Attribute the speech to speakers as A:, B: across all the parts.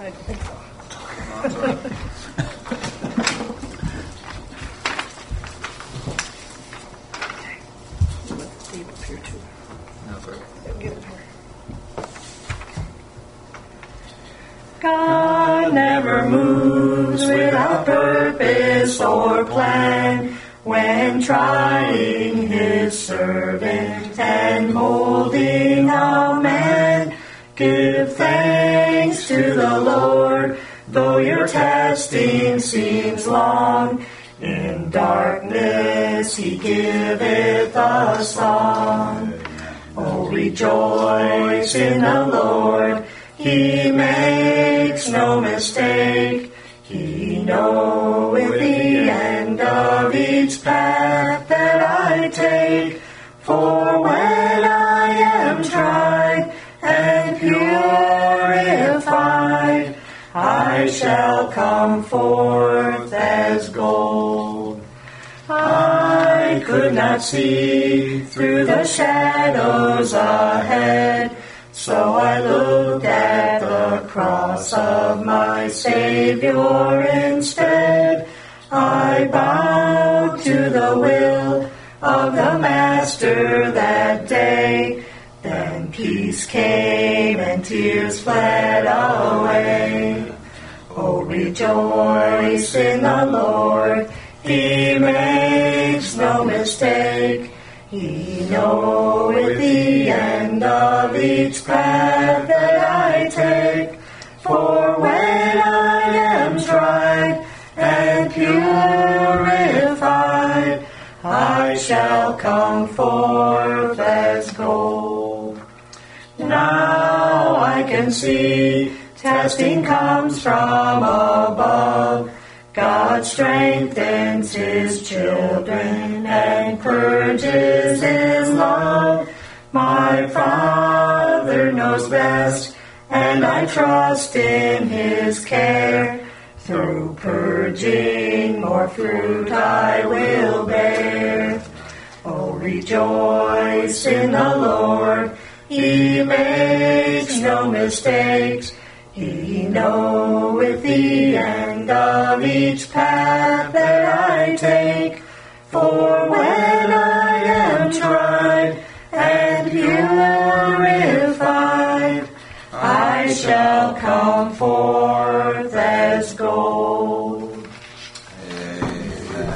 A: I think so. Dave up here too. Get it here. God never moves without purpose or plan. When trying His servant and molding a man, give thanks to the Lord, though your testing seems long. In darkness He giveth a song. Oh, rejoice in the Lord, He makes no mistake. He knoweth the end of each path that I take. For when I am tried and purified, I shall come forth as gold. I could not see through the shadows ahead, so I looked at the cross of my Savior instead. I bowed to the will of the Master that day. Then peace came and tears fled away. Oh, rejoice in the Lord, He makes no mistake. He knoweth the end of each path that I take. For when I am tried and purified, I shall come forth as gold. Now I can see testing comes from above. God strengthens His children and purges His love. My Father knows best, and I trust in His care. Through purging more fruit I will bear. Oh, rejoice in the Lord, He makes no mistakes. He knoweth the end of each path that I take. For when I am tried and purified, I shall come forth as gold.
B: Amen.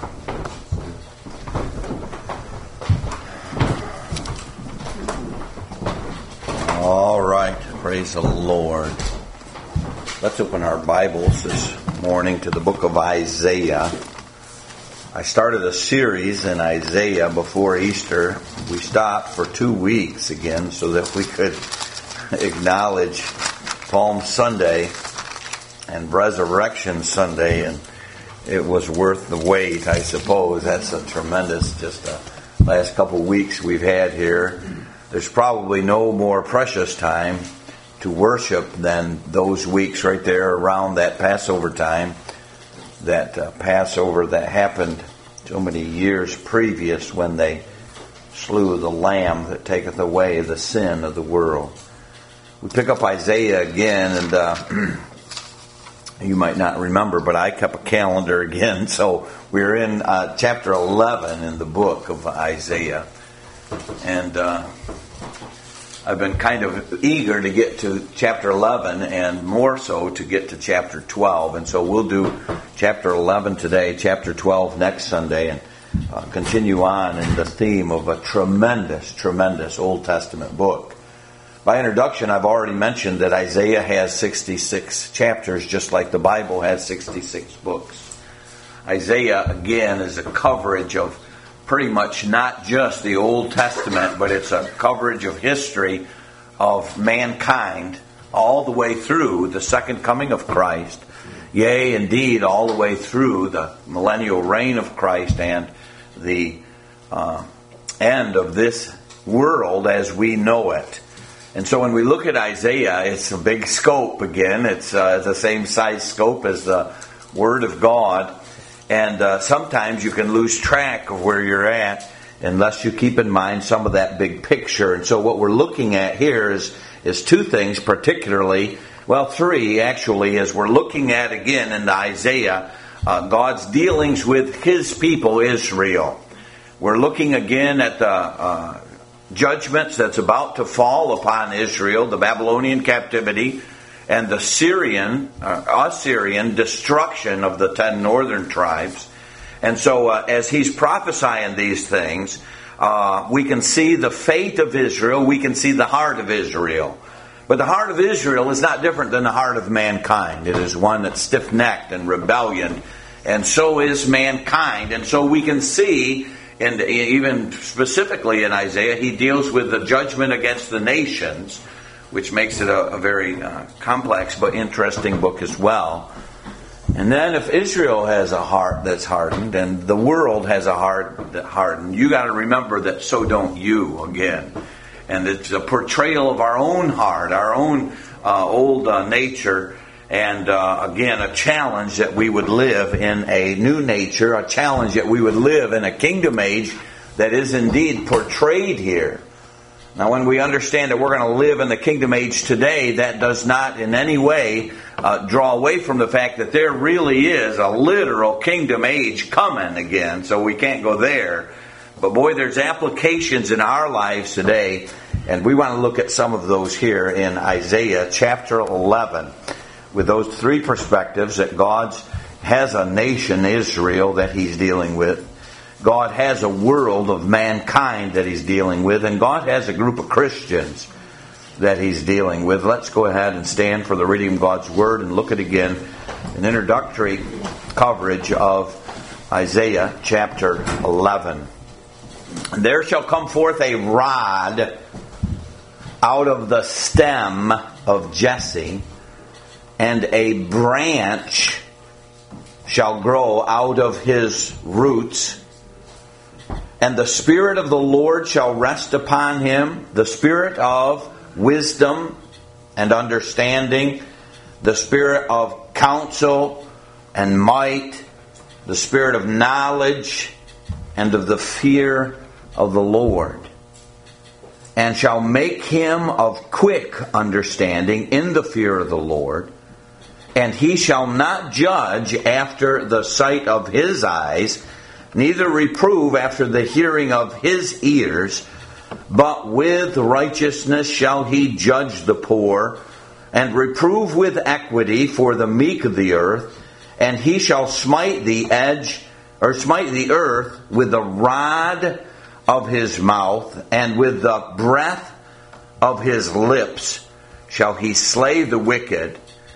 B: All right. Praise the Lord. Let's open our Bibles this morning to the book of Isaiah. I started a series in Isaiah before Easter. We stopped for 2 weeks again so that we could acknowledge Palm Sunday and Resurrection Sunday, and it was worth the wait, I suppose. That's a tremendous, last couple weeks we've had here. There's probably no more precious time to worship than those weeks right there around that Passover time. That Passover that happened so many years previous when they slew the Lamb that taketh away the sin of the world. We pick up Isaiah again, and you might not remember, but I kept a calendar again. So we're in chapter 11 in the book of Isaiah. And I've been kind of eager to get to chapter 11 and more so to get to chapter 12. And so we'll do chapter 11 today, chapter 12 next Sunday, and continue on in the theme of a tremendous, tremendous Old Testament book. By introduction, I've already mentioned that Isaiah has 66 chapters, just like the Bible has 66 books. Isaiah, again, is a coverage of pretty much not just the Old Testament, but it's a coverage of history of mankind all the way through the second coming of Christ. Yea, indeed, all the way through the millennial reign of Christ and the end of this world as we know it. And so when we look at Isaiah, it's a big scope again. It's the same size scope as the Word of God. And sometimes you can lose track of where you're at unless you keep in mind some of that big picture. And so what we're looking at here is is two things particularly, well, three actually, as we're looking at again in Isaiah, God's dealings with His people, Israel. We're looking again at the judgments that's about to fall upon Israel, the Babylonian captivity, and the Assyrian destruction of the 10 northern tribes. And so as he's prophesying these things, we can see the fate of Israel, we can see the heart of Israel. But the heart of Israel is not different than the heart of mankind. It is one that's stiff-necked and rebellion, and so is mankind. And so we can see, and even specifically in Isaiah, he deals with the judgment against the nations, which makes it a very complex but interesting book as well. And then if Israel has a heart that's hardened, and the world has a heart that's hardened, you got to remember that so don't you again. And it's a portrayal of our own heart, our own old nature, and again, a challenge that we would live in a new nature, a challenge that we would live in a kingdom age that is indeed portrayed here. Now, when we understand that we're going to live in the kingdom age today, that does not in any way draw away from the fact that there really is a literal kingdom age coming again, so we can't go there. But boy, there's applications in our lives today, and we want to look at some of those here in Isaiah chapter 11, with those three perspectives that God has a nation, Israel, that He's dealing with. God has a world of mankind that He's dealing with, and God has a group of Christians that He's dealing with. Let's go ahead and stand for the reading of God's Word and look at again an introductory coverage of Isaiah chapter 11. There shall come forth a rod out of the stem of Jesse, and a branch shall grow out of his roots. And the Spirit of the Lord shall rest upon him, the Spirit of wisdom and understanding, the Spirit of counsel and might, the Spirit of knowledge and of the fear of the Lord. And shall make him of quick understanding in the fear of the Lord. And he shall not judge after the sight of his eyes, neither reprove after the hearing of his ears, but with righteousness shall he judge the poor, and reprove with equity for the meek of the earth. And he shall smite the earth with the rod of his mouth, and with the breath of his lips shall he slay the wicked.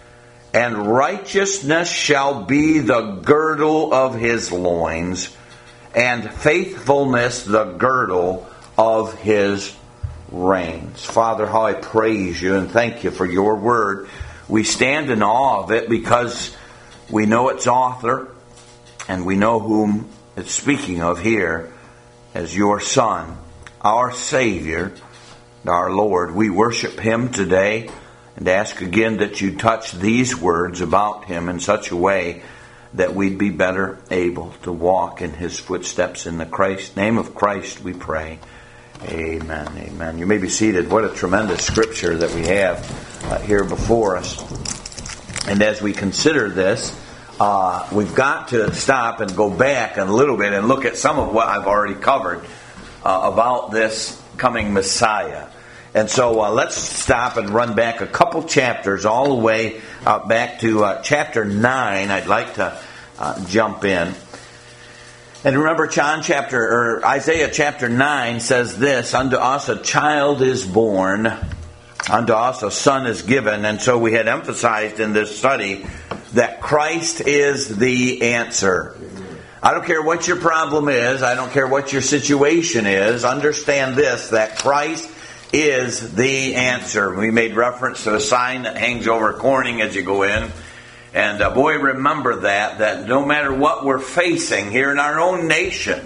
B: And righteousness shall be the girdle of his loins, and faithfulness the girdle of his reins. Father, how I praise you and thank you for your word. We stand in awe of it because we know its author, and we know whom it's speaking of here as your Son, our Savior, our Lord. We worship him today and ask again that you touch these words about him in such a way that we'd be better able to walk in his footsteps. In the name of Christ we pray. Amen. Amen. You may be seated. What a tremendous scripture that we have here before us. And as we consider this, we've got to stop and go back a little bit and look at some of what I've already covered about this coming Messiah. And so let's stop and run back a couple chapters all the way back to chapter 9. I'd like to jump in. And remember, Isaiah chapter 9 says this: "Unto us a child is born, unto us a son is given." And so we had emphasized in this study that Christ is the answer. I don't care what your problem is. I don't care what your situation is. Understand this, that Christ is the answer. We made reference to the sign that hangs over Corning as you go in. And boy, remember that no matter what we're facing here in our own nation,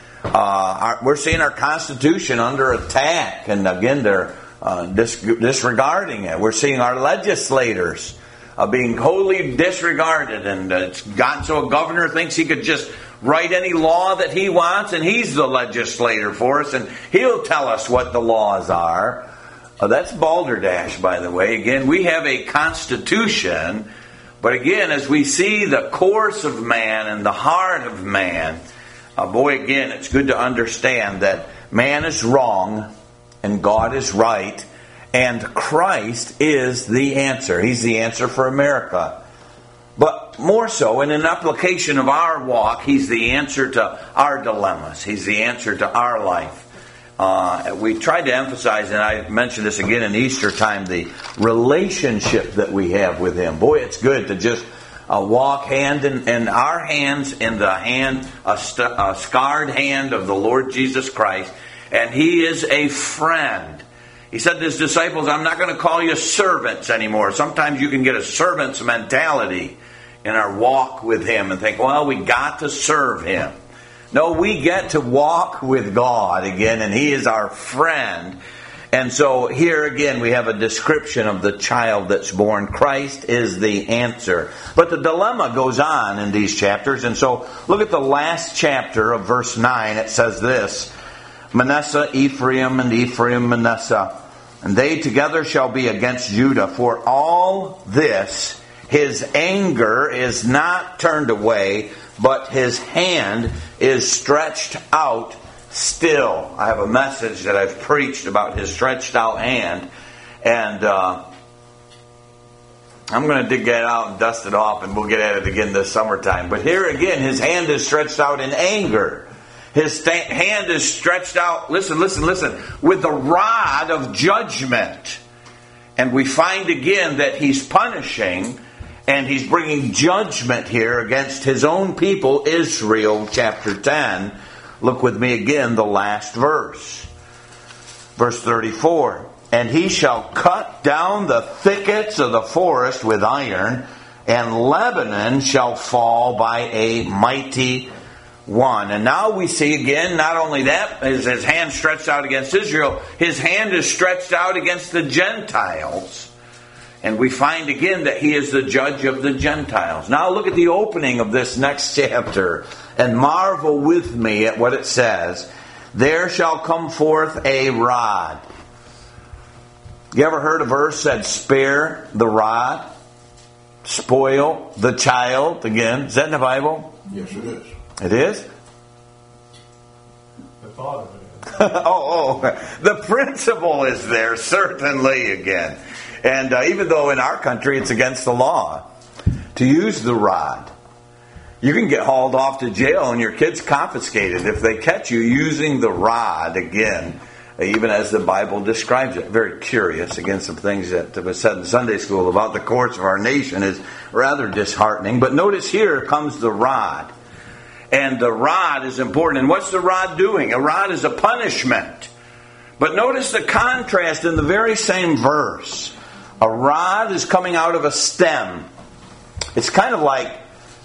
B: we're seeing our Constitution under attack. And again, they're disregarding it. We're seeing our legislators being wholly disregarded. And it's gotten so a governor thinks he could just write any law that he wants, and he's the legislator for us, and he'll tell us what the laws are. That's Balderdash, by the way. Again, we have a constitution, but again, as we see the course of man and the heart of man, again, it's good to understand that man is wrong and God is right, and Christ is the answer. He's the answer for America. But more so, in an application of our walk, He's the answer to our dilemmas. He's the answer to our life. We tried to emphasize, and I mentioned this again in Easter time, the relationship that we have with Him. Boy, it's good to just walk hand in our hands in the hand, a scarred hand of the Lord Jesus Christ, and He is a friend. He said to His disciples, I'm not going to call you servants anymore. Sometimes you can get a servant's mentality in our walk with Him and think, well, we got to serve Him. No, we get to walk with God again, and He is our friend. And so here again we have a description of the child that's born. Christ is the answer. But the dilemma goes on in these chapters. And so look at the last chapter of verse 9. It says this, Manasseh, Ephraim, and Ephraim, Manasseh, and they together shall be against Judah. For all this, His anger is not turned away, but His hand is stretched out still. I have a message that I've preached about His stretched out hand, and I'm going to dig that out and dust it off, and we'll get at it again this summertime. But here again, His hand is stretched out in anger. His hand is stretched out, listen, with the rod of judgment. And we find again that He's punishing, and He's bringing judgment here against His own people, Israel, chapter 10. Look with me again, the last verse. Verse 34. And He shall cut down the thickets of the forest with iron, and Lebanon shall fall by a mighty one. And now we see again, not only that, is His hand stretched out against Israel, His hand is stretched out against the Gentiles. And we find again that He is the judge of the Gentiles. Now look at the opening of this next chapter and marvel with me at what it says. There shall come forth a rod. You ever heard a verse that spare the rod, spoil the child? Again, is that in the Bible?
C: Yes, it is.
B: It is?
C: The thought of it is.
B: The principle is there, certainly, again. And even though in our country it's against the law to use the rod, you can get hauled off to jail and your kids confiscated if they catch you using the rod again, even as the Bible describes it. Very curious. Again, some things that was said in Sunday school about the courts of our nation is rather disheartening. But notice here comes the rod. And the rod is important. And what's the rod doing? A rod is a punishment. But notice the contrast in the very same verse. A rod is coming out of a stem. It's kind of like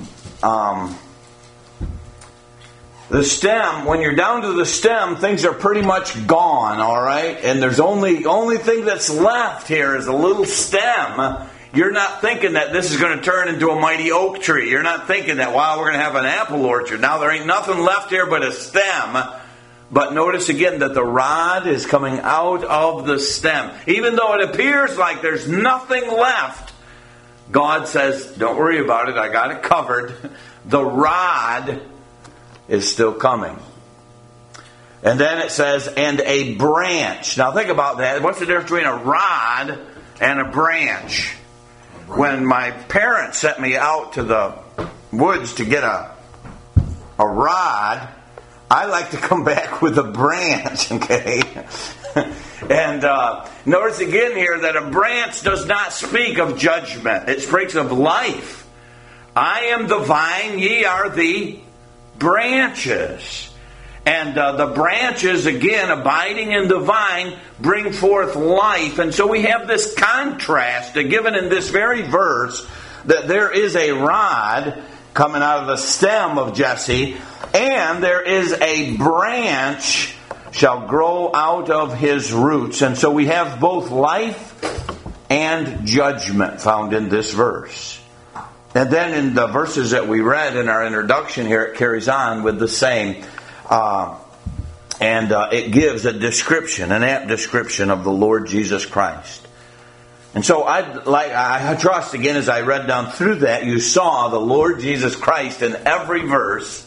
B: the stem. When you're down to the stem, things are pretty much gone, all right? And there's only thing that's left here is a little stem. You're not thinking that this is going to turn into a mighty oak tree. You're not thinking that, wow, we're going to have an apple orchard. Now there ain't nothing left here but a stem. But notice again that the rod is coming out of the stem. Even though it appears like there's nothing left, God says, don't worry about it, I got it covered. The rod is still coming. And then it says, and a branch. Now think about that. What's the difference between a rod and a branch? When my parents sent me out to the woods to get a rod, I like to come back with a branch, okay? And notice again here that a branch does not speak of judgment. It speaks of life. I am the vine, ye are the branches. And the branches, again, abiding in the vine, bring forth life. And so we have this contrast given in this very verse that there is a rod coming out of the stem of Jesse, and there is a branch shall grow out of his roots. And so we have both life and judgment found in this verse. And then in the verses that we read in our introduction here, it carries on with the same And it gives a description, an apt description of the Lord Jesus Christ. And so I trust, again, as I read down through that, you saw the Lord Jesus Christ in every verse.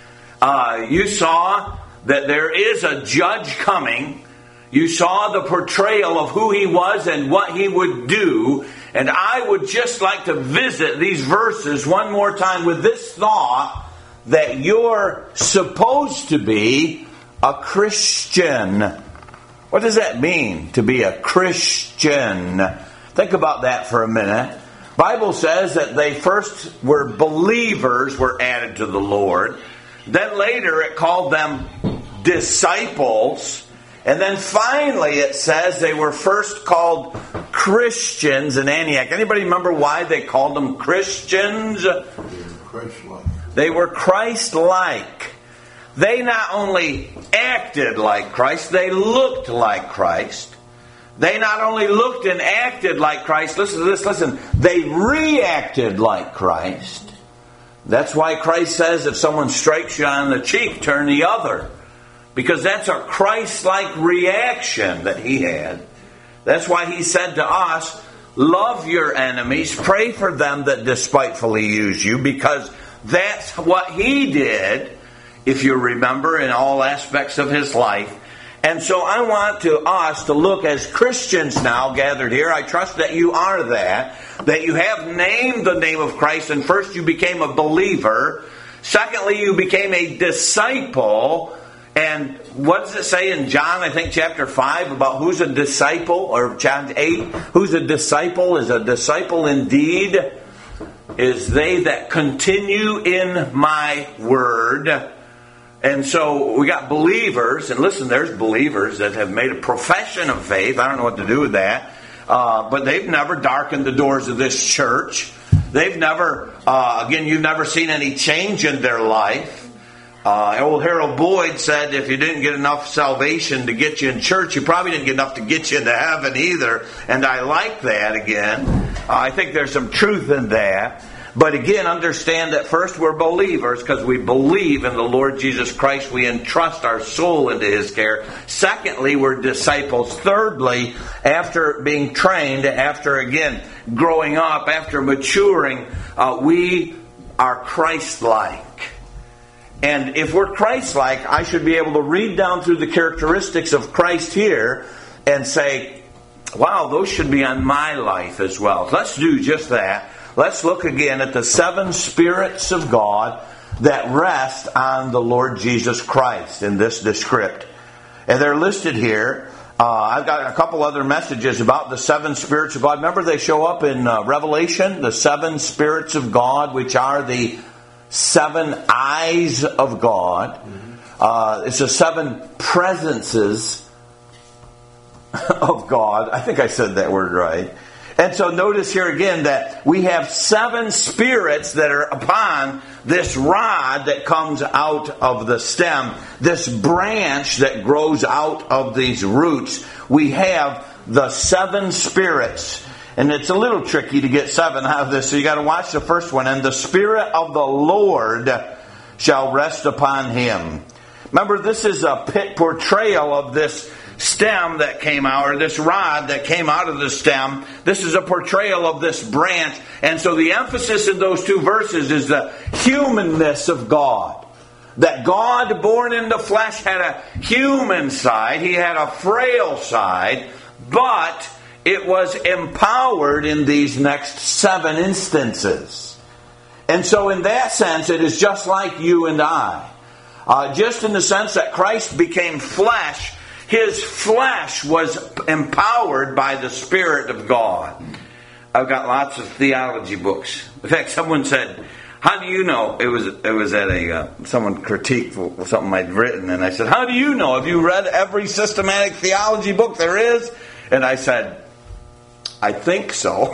B: You saw that there is a judge coming. You saw the portrayal of who he was and what he would do. And I would just like to visit these verses one more time with this thought that you're supposed to be a Christian. What does that mean, to be a Christian? Think about that for a minute. Bible says that they first were believers, were added to the Lord. Then later it called them disciples. And then finally it says they were first called Christians in Antioch. Anybody remember why they called them Christians?
C: They were Christ-like.
B: They were Christ-like. They not only acted like Christ, they looked like Christ. They not only looked and acted like Christ, listen to this, listen, they reacted like Christ. That's why Christ says if someone strikes you on the cheek, turn the other. Because that's a Christ-like reaction that he had. That's why he said to us, love your enemies, pray for them that despitefully use you, because that's what he did, if you remember, in all aspects of his life. And so I want us to look as Christians now gathered here. I trust that you are that you have named the name of Christ, and first you became a believer. Secondly, you became a disciple. And what does it say in John, I think chapter 5, about who's a disciple? Or John 8, who's a disciple? Is a disciple indeed? Is they that continue in my word. And so we got believers, and listen, there's believers that have made a profession of faith. I don't know what to do with that. But they've never darkened the doors of this church. They've never, you've never seen any change in their life. Old Harold Boyd said if you didn't get enough salvation to get you in church, you probably didn't get enough to get you into heaven either. And I like that again. I think there's some truth in that. But again, understand that first we're believers because we believe in the Lord Jesus Christ. We entrust our soul into his care. Secondly, we're disciples. Thirdly, after being trained, after again growing up, after maturing, we are Christ-like. And if we're Christ-like, I should be able to read down through the characteristics of Christ here and say, wow, those should be on my life as well. Let's do just that. Let's look again at the 7 spirits of God that rest on the Lord Jesus Christ in this descript. And they're listed here. I've got a couple other messages about the 7 spirits of God. Remember they show up in Revelation, the 7 spirits of God, which are the 7 eyes of God. It's the 7 presences of God. I think I said that word right. And so notice here again that we have 7 spirits that are upon this rod that comes out of the stem, this branch that grows out of these roots. We have the 7 spirits. And it's a little tricky to get 7 out of this, so you got to watch the first one. And the Spirit of the Lord shall rest upon him. Remember, this is a portrayal of this stem that came out, or this rod that came out of the stem. This is a portrayal of this branch. And so the emphasis in those 2 verses is the humanness of God. That God, born in the flesh, had a human side. He had a frail side. But it was empowered in these next 7 instances. And so in that sense, it is just like you and I. Just in the sense that Christ became flesh, his flesh was empowered by the Spirit of God. I've got lots of theology books. In fact, someone said, how do you know? It was at someone critiqued something I'd written, and I said, how do you know? Have you read every systematic theology book there is? And I said, I think so.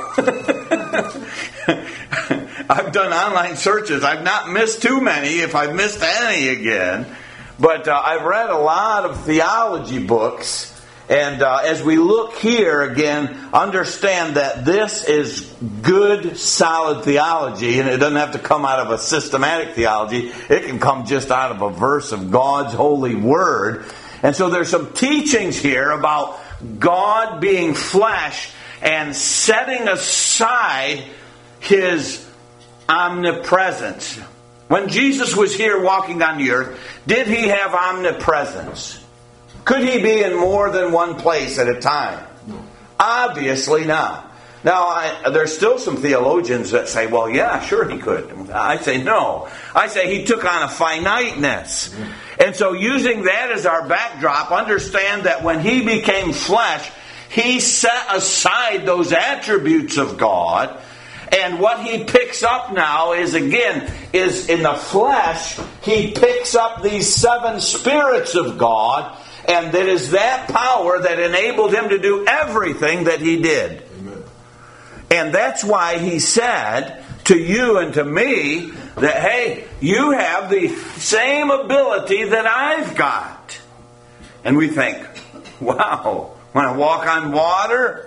B: I've done online searches. I've not missed too many, if I've missed any again. But I've read a lot of theology books. And as we look here again, understand that this is good, solid theology. And it doesn't have to come out of a systematic theology. It can come just out of a verse of God's holy word. And so there's some teachings here about God being flesh and setting aside His omnipresence. When Jesus was here walking on the earth, did He have omnipresence? Could He be in more than one place at a time? Obviously not. Now, there's still some theologians that say, well, yeah, sure He could. I say no. I say He took on a finiteness. And so using that as our backdrop, understand that when He became flesh, He set aside those attributes of God. And what He picks up now is in the flesh, He picks up these 7 spirits of God. And it is that power that enabled Him to do everything that He did. And that's why He said to you and to me that, hey, you have the same ability that I've got. And we think, wow, want to walk on water?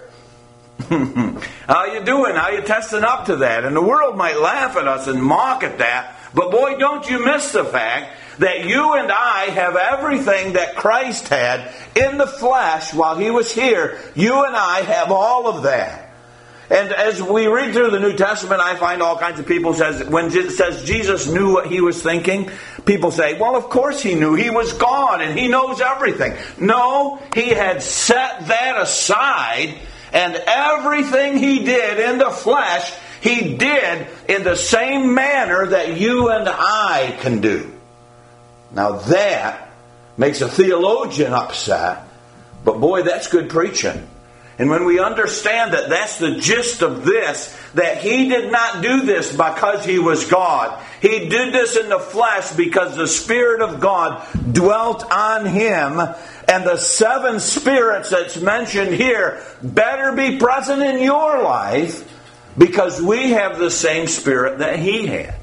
B: How you doing? How you testing up to that? And the world might laugh at us and mock at that. But boy, don't you miss the fact that you and I have everything that Christ had in the flesh while He was here. You and I have all of that. And as we read through the New Testament, I find all kinds of people when it says Jesus knew what He was thinking, people say, well, of course He knew. He was God and He knows everything. No, He had set that aside, and everything He did in the flesh, He did in the same manner that you and I can do. Now that makes a theologian upset, but boy, that's good preaching. And when we understand that that's the gist of this, that He did not do this because He was God. He did this in the flesh because the Spirit of God dwelt on Him. And the 7 spirits that's mentioned here better be present in your life because we have the same Spirit that He had.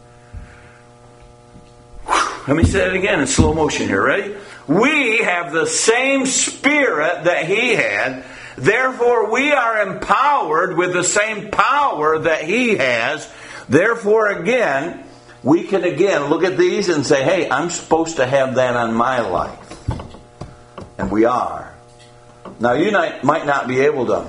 B: Let me say it again in slow motion here. Ready? We have the same Spirit that He had. Therefore, we are empowered with the same power that He has. Therefore, again, we can look at these and say, hey, I'm supposed to have that on my life. And we are. Now, you might not be able to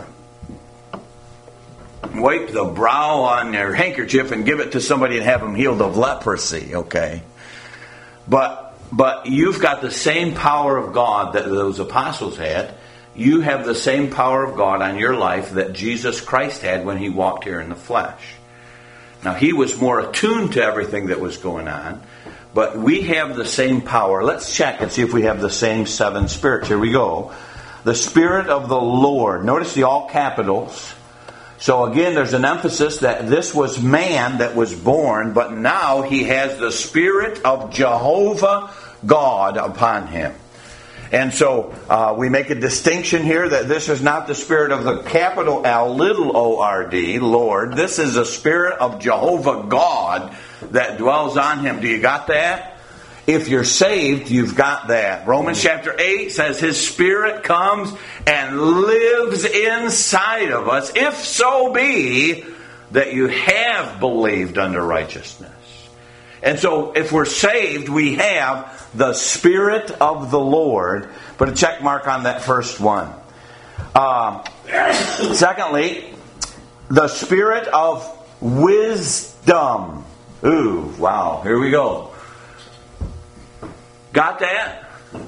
B: wipe the brow on your handkerchief and give it to somebody and have them healed of leprosy, okay? But you've got the same power of God that those apostles had. You have the same power of God on your life that Jesus Christ had when He walked here in the flesh. Now, He was more attuned to everything that was going on, but we have the same power. Let's check and see if we have the same 7 spirits. Here we go. The Spirit of the Lord. Notice the all capitals. So again, there's an emphasis that this was man that was born, but now he has the Spirit of Jehovah God upon him. And so we make a distinction here that this is not the Spirit of the capital L, little O-R-D, Lord. This is the Spirit of Jehovah God that dwells on him. Do you got that? If you're saved, you've got that. Romans chapter 8 says His Spirit comes and lives inside of us, if so be that you have believed unto righteousness. And so if we're saved, we have the Spirit of the Lord. Put a check mark on that first one. Secondly, the Spirit of wisdom. Ooh, wow, here we go. Got that?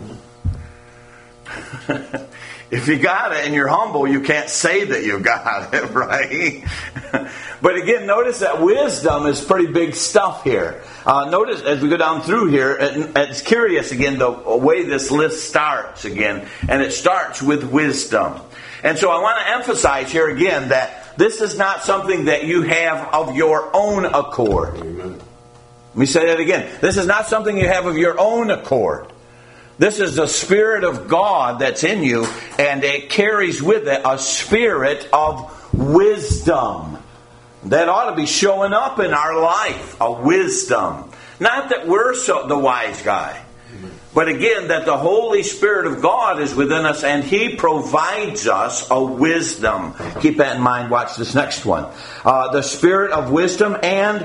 B: If you got it and you're humble, you can't say that you got it, right? But again, notice that wisdom is pretty big stuff here. Notice as we go down through here, it's curious again the way this list starts again. And it starts with wisdom. And so I want to emphasize here again that this is not something that you have of your own accord. Amen. Let me say that again. This is not something you have of your own accord. This is the Spirit of God that's in you, and it carries with it a spirit of wisdom. That ought to be showing up in our life, a wisdom. Not that we're the wise guy, but again, that the Holy Spirit of God is within us, and He provides us a wisdom. Keep that in mind. Watch this next one. The Spirit of wisdom and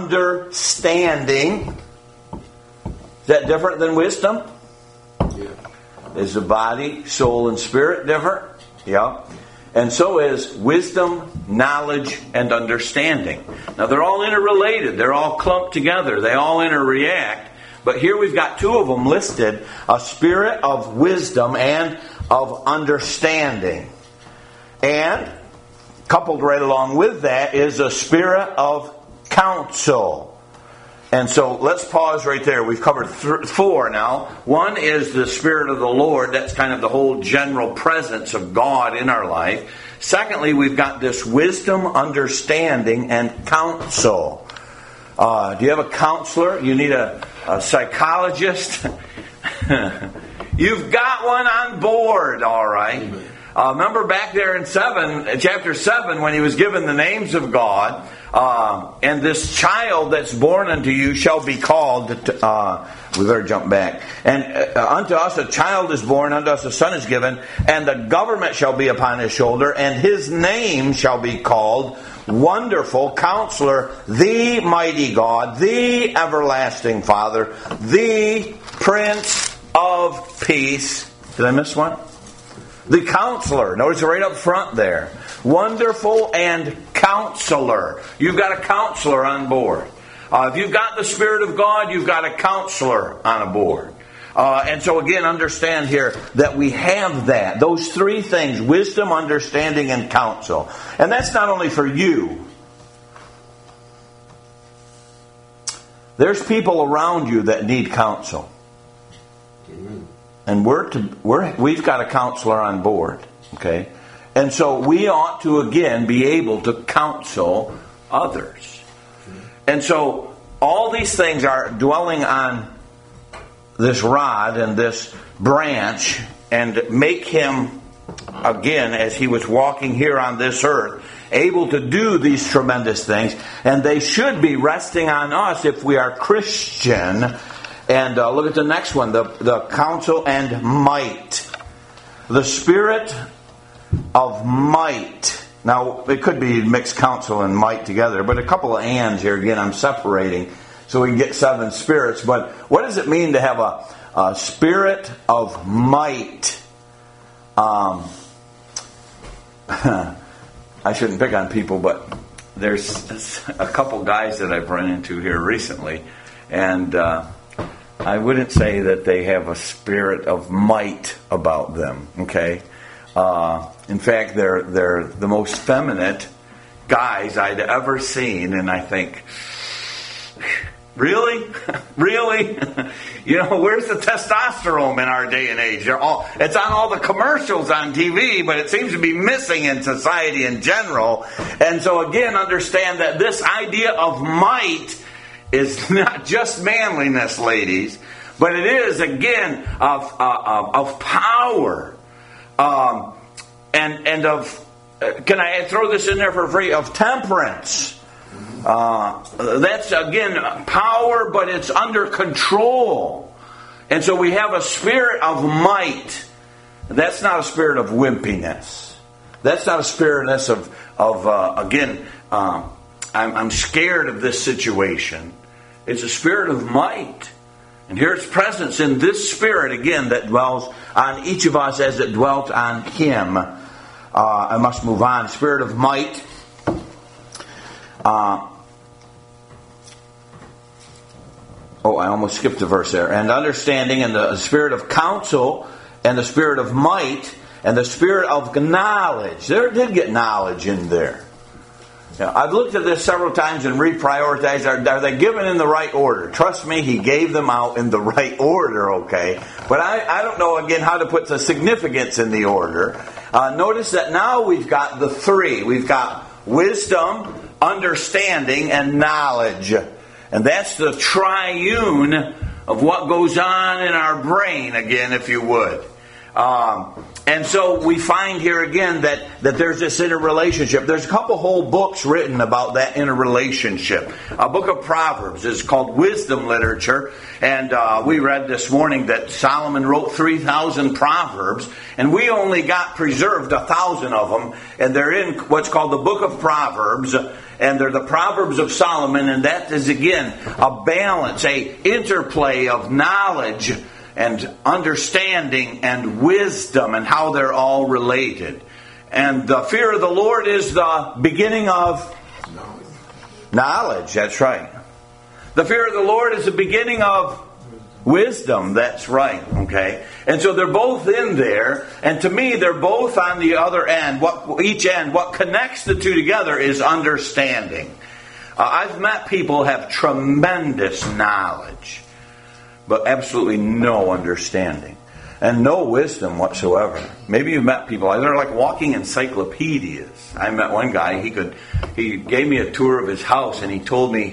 B: understanding. Is that different than wisdom? Yeah. Is the body, soul, and spirit different? Yeah. And so is wisdom, knowledge, and understanding. Now they're all interrelated. They're all clumped together. They all interact. But here we've got two of them listed. A spirit of wisdom and of understanding. And coupled right along with that is a spirit of counsel. And so let's pause right there. We've covered four now. One is the Spirit of the Lord. That's kind of the whole general presence of God in our life. Secondly, we've got this wisdom, understanding, and counsel. Do you have a counselor? You need a psychologist? You've got one on board, all right. Remember back there in chapter 7, when he was given the names of God, and this child that's born unto you shall be called, we better jump back, and unto us a child is born, unto us a son is given, and the government shall be upon his shoulder, and his name shall be called Wonderful Counselor, the Mighty God, the Everlasting Father, the Prince of Peace. Did I miss one? The Counselor. Notice it right up front there. Wonderful and Counselor. You've got a counselor on board. If you've got the Spirit of God, you've got a counselor on board. And so again, understand here that we have that. Those three things: wisdom, understanding, and counsel. And that's not only for you. There's people around you that need counsel. And we've got a counselor on board. Okay? And so we ought to again be able to counsel others. And so all these things are dwelling on this rod and this branch, and make him, again, as he was walking here on this earth, able to do these tremendous things. And they should be resting on us if we are Christian. And look at the next one, the counsel and might. The Spirit of might. Now, it could be mixed counsel and might together, but a couple of ands here. Again, I'm separating so we can get 7 spirits. But what does it mean to have a spirit of might? I shouldn't pick on people, but there's a couple guys that I've run into here recently, and I wouldn't say that they have a spirit of might about them. Okay, in fact, they're the most feminine guys I'd ever seen, and I think, really? Really? You know, where's the testosterone in our day and age? It's on all the commercials on TV, but it seems to be missing in society in general. And so again, understand that this idea of might is not just manliness, ladies, but it is, again, of power, and of, can I throw this in there for free, of temperance. That's, again, power, but it's under control. And so we have a spirit of might. That's not a spirit of wimpiness. That's not a spirit of again, I'm scared of this situation. It's a spirit of might. And here its presence in this spirit, again, that dwells on each of us as it dwelt on him. I must move on. Spirit of might. I almost skipped a verse there. And understanding, and the spirit of counsel, and the spirit of might, and the spirit of knowledge. There did get knowledge in there. Now, I've looked at this several times and reprioritized. Are they given in the right order? Trust me, he gave them out in the right order, okay? But I don't know, again, how to put the significance in the order. Notice that now we've got the 3. We've got wisdom, understanding, and knowledge. And that's the triune of what goes on in our brain, again, if you would. And so we find here again that there's this interrelationship. There's a couple whole books written about that interrelationship. A book of Proverbs is called Wisdom Literature. And we read this morning that Solomon wrote 3,000 Proverbs. And we only got preserved 1,000 of them. And they're in what's called the book of Proverbs. And they're the Proverbs of Solomon. And that is, again, a balance, a interplay of knowledge and understanding and wisdom and how they're all related. And the fear of the Lord is the beginning of knowledge. That's right. The fear of the Lord is the beginning of wisdom. That's right. Okay. And so they're both in there. And to me, they're both on the other end. What connects the two together is understanding. I've met people who have tremendous knowledge, but absolutely no understanding. And no wisdom whatsoever. Maybe you've met people, they're like walking encyclopedias. I met one guy, he gave me a tour of his house, and he told me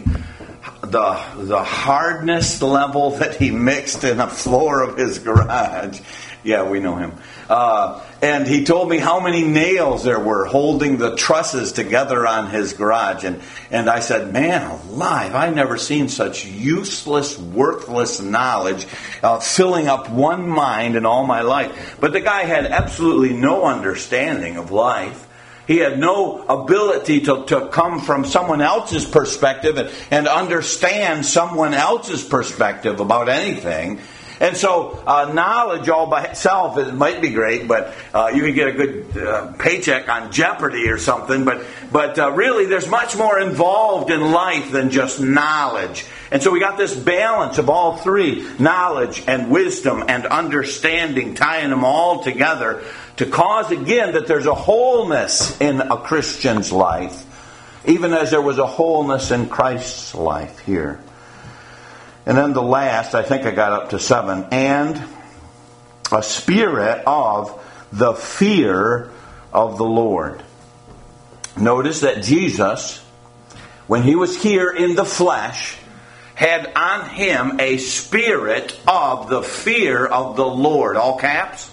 B: the hardness level that he mixed in the floor of his garage. Yeah, we know him. And he told me how many nails there were holding the trusses together on his garage. And I said, man alive, I've never seen such useless, worthless knowledge filling up one mind in all my life. But the guy had absolutely no understanding of life. He had no ability to come from someone else's perspective and understand someone else's perspective about anything. And so knowledge all by itself, it might be great, but you can get a good paycheck on Jeopardy or something. But really, there's much more involved in life than just knowledge. And so we got this balance of all three, knowledge and wisdom and understanding, tying them all together to cause, again, that there's a wholeness in a Christian's life, even as there was a wholeness in Christ's life here. And then the last, I think I got up to 7, and a spirit of the fear of the Lord. Notice that Jesus, when he was here in the flesh, had on him a spirit of the fear of the Lord. All caps?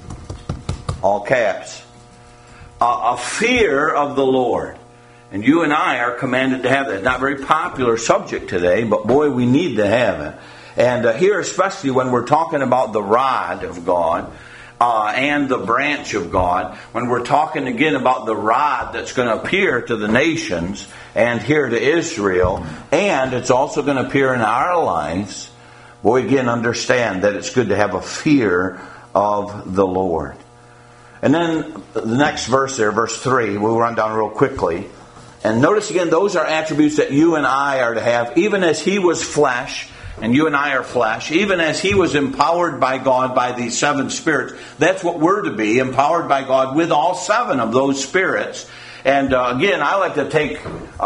B: All caps. A fear of the Lord. And you and I are commanded to have that. It's not a very popular subject today, but boy, we need to have it. And here, especially when we're talking about the rod of God and the branch of God, when we're talking again about the rod that's going to appear to the nations and here to Israel, and it's also going to appear in our lives, boy, again, understand that it's good to have a fear of the Lord. And then the next verse there, verse 3, we'll run down real quickly. And notice again, those are attributes that you and I are to have, even as he was flesh, and you and I are flesh, even as he was empowered by God by these 7 spirits. That's what we're to be, empowered by God with all 7 of those spirits. And again, I like to take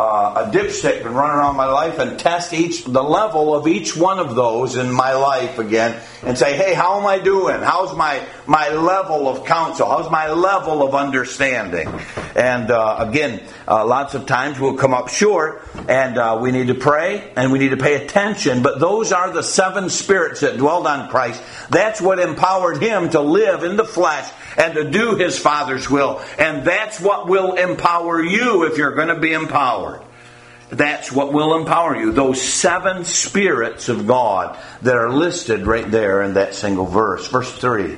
B: a dipstick and run around my life and test the level of each one of those in my life again, and say, hey, how am I doing? How's my level of counsel? How's my level of understanding? And again, lots of times we'll come up short, and we need to pray and we need to pay attention. But those are the 7 spirits that dwelled on Christ. That's what empowered him to live in the flesh and to do his Father's will. And that's what will empower you if you're going to be empowered. That's what will empower you. Those 7 spirits of God that are listed right there in that single verse. Verse 3.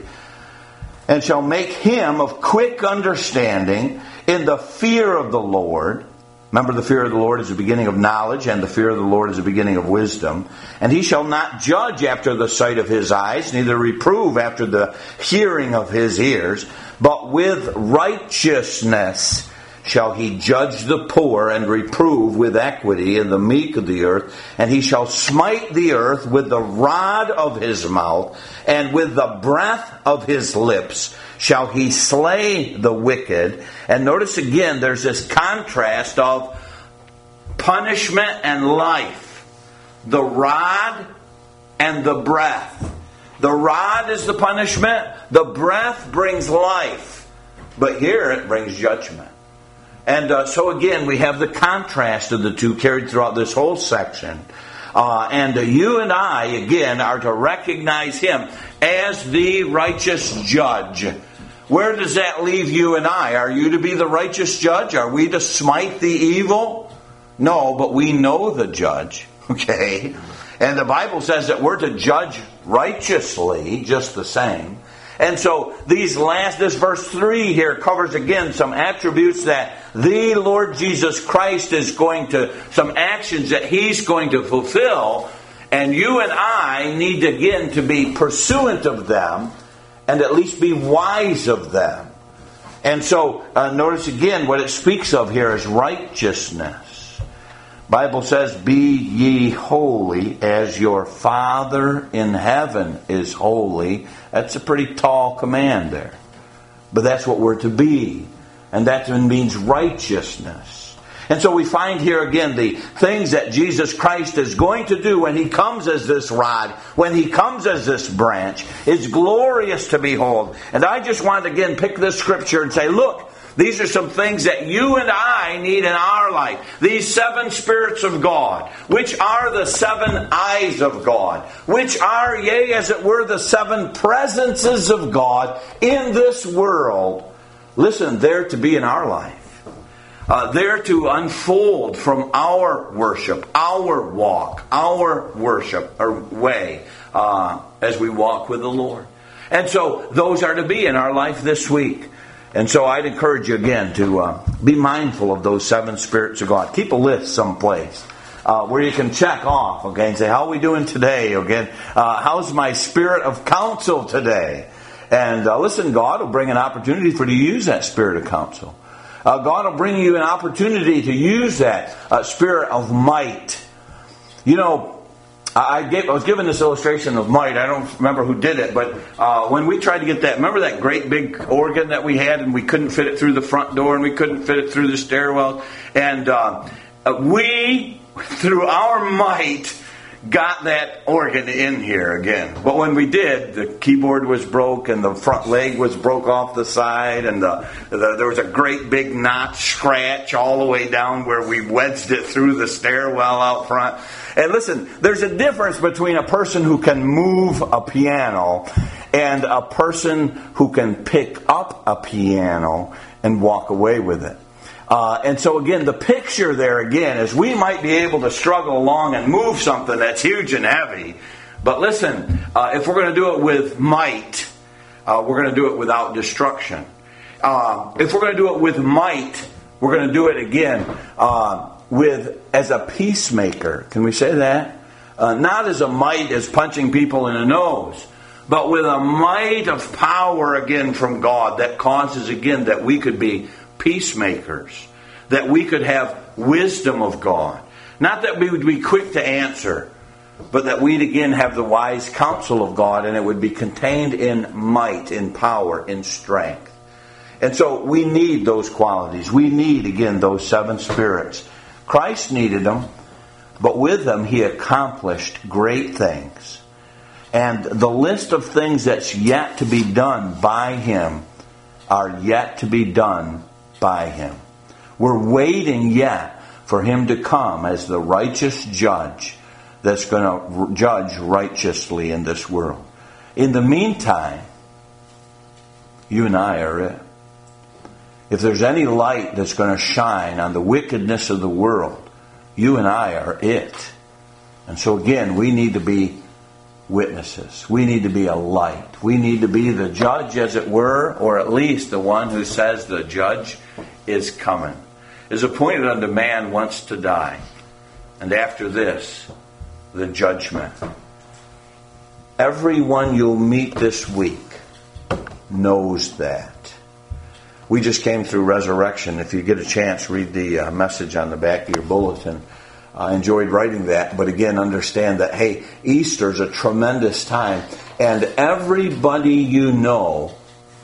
B: And shall make him of quick understanding in the fear of the Lord. Remember, the fear of the Lord is the beginning of knowledge, and the fear of the Lord is the beginning of wisdom. And he shall not judge after the sight of his eyes, neither reprove after the hearing of his ears, but with righteousness shall he judge the poor, and reprove with equity in the meek of the earth. And he shall smite the earth with the rod of his mouth, and with the breath of his lips shall he slay the wicked. And notice again, there's this contrast of punishment and life. The rod and the breath. The rod is the punishment. The breath brings life. But here it brings judgment. And so again, we have the contrast of the two carried throughout this whole section. And you and I, again, are to recognize him as the righteous judge. Where does that leave you and I? Are you to be the righteous judge? Are we to smite the evil? No, but we know the judge. Okay? And the Bible says that we're to judge righteously, just the same. And so this verse 3 here covers again some attributes that the Lord Jesus Christ is going to, some actions that he's going to fulfill. And you and I need, again, to be pursuant of them and at least be wise of them. And so, notice again what it speaks of here is righteousness. Bible says, be ye holy as your Father in heaven is holy. That's a pretty tall command there. But that's what we're to be. And that means righteousness. And so we find here again the things that Jesus Christ is going to do when He comes as this rod, when He comes as this branch. It's glorious to behold. And I just want to again pick this scripture and say, look, these are some things that you and I need in our life. These 7 spirits of God, which are the 7 eyes of God, which are, yea, as it were, the 7 presences of God in this world. Listen, they're to be in our life. They're to unfold from our worship, our walk, our worship or way as we walk with the Lord. And so those are to be in our life this week. And so I'd encourage you again to be mindful of those 7 spirits of God. Keep a list someplace where you can check off, okay, and say, how are we doing today? Okay, how's my spirit of counsel today? And listen, God will bring an opportunity for you to use that spirit of counsel. God will bring you an opportunity to use that spirit of might. You know, I was given this illustration of might. I don't remember who did it, but when we tried to get that, remember that great big organ that we had and we couldn't fit it through the front door and we couldn't fit it through the stairwell? And we, through our might, got that organ in here again. But when we did, the keyboard was broke and the front leg was broke off the side and there was a great big notch scratch all the way down where we wedged it through the stairwell out front. And listen, there's a difference between a person who can move a piano and a person who can pick up a piano and walk away with it. And so again, the picture there again is we might be able to struggle along and move something that's huge and heavy. But listen, if we're going to do it with might, we're going to do it without destruction. If we're going to do it with might, we're going to do it again as a peacemaker. Can we say that? Not as a might as punching people in the nose, but with a might of power again from God that causes again that we could be peacemakers, that we could have wisdom of God. Not that we would be quick to answer, but that we'd again have the wise counsel of God, and it would be contained in might, in power, in strength. And so we need those qualities. We need, again, those 7 spirits. Christ needed them, but with them He accomplished great things. And the list of things that's yet to be done by Him are yet to be done by Him. We're waiting yet for Him to come as the righteous judge that's going to judge righteously in this world. In the meantime, you and I are it. If there's any light that's going to shine on the wickedness of the world, you and I are it. And so again, we need to be witnesses. We need to be a light. We need to be the judge, as it were, or at least the one who says the judge is coming. Is appointed unto man once to die, and after this, the judgment. Everyone you'll meet this week knows that. We just came through resurrection. If you get a chance, read the message on the back of your bulletin. I enjoyed writing that, but again, understand that, hey, Easter's a tremendous time, and everybody you know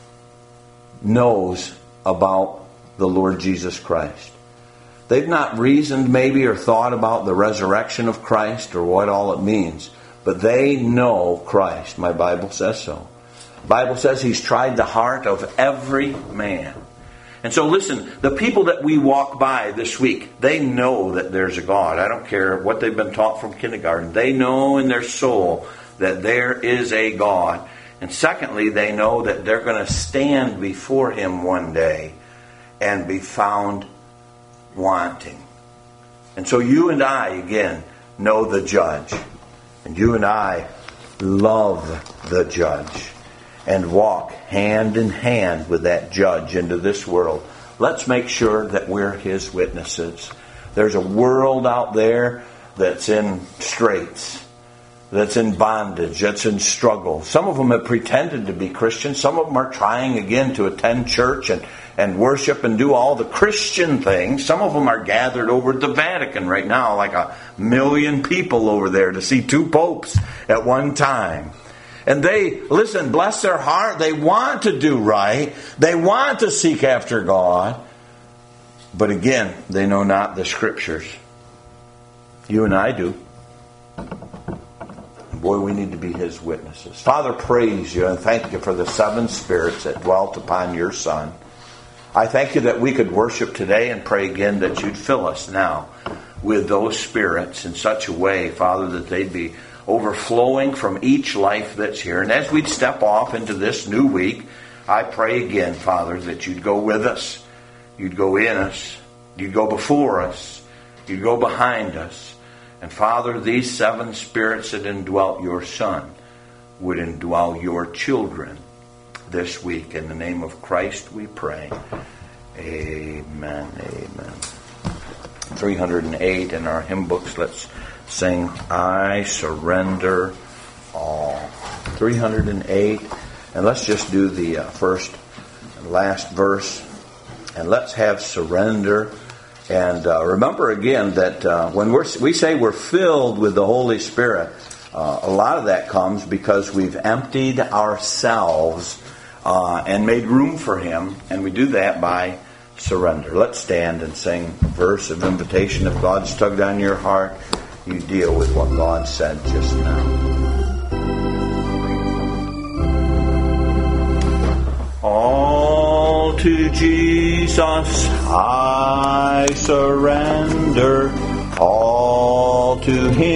B: knows about the Lord Jesus Christ. They've not reasoned maybe or thought about the resurrection of Christ or what all it means, but they know Christ. My Bible says so. The Bible says He's tried the heart of every man. And so listen, the people that we walk by this week, they know that there's a God. I don't care what they've been taught from kindergarten. They know in their soul that there is a God. And secondly, they know that they're going to stand before Him one day and be found wanting. And so you and I, again, know the judge. And you and I love the judge and walk hand in hand with that judge into this world. Let's make sure that we're His witnesses. There's a world out there that's in straits. that's in bondage, that's in struggle. Some of them have pretended to be Christians. Some of them are trying again to attend church and worship and do all the Christian things. Some of them are gathered over at the Vatican right now, like 1 million people over there to see 2 popes at one time. And they, listen, bless their heart, they want to do right. They want to seek after God. But again, they know not the Scriptures. You and I do. Boy, we need to be His witnesses. Father, praise You and thank You for the 7 spirits that dwelt upon Your Son. I thank You that we could worship today and pray again that You'd fill us now with those spirits in such a way, Father, that they'd be overflowing from each life that's here. And as we'd step off into this new week, I pray again, Father, that You'd go with us. You'd go in us. You'd go before us. You'd go behind us. And Father, these 7 spirits that indwelt Your Son would indwell Your children this week. In the name of Christ we pray. Amen. Amen. 308 in our hymn books. Let's sing, I Surrender All. 308. And let's just do the first and last verse. And let's have surrender. And remember again that when we say we're filled with the Holy Spirit, a lot of that comes because we've emptied ourselves and made room for Him. And we do that by surrender. Let's stand and sing a verse of invitation. If God's tugged on your heart, you deal with what God said just now. All to Jesus I surrender, all to Him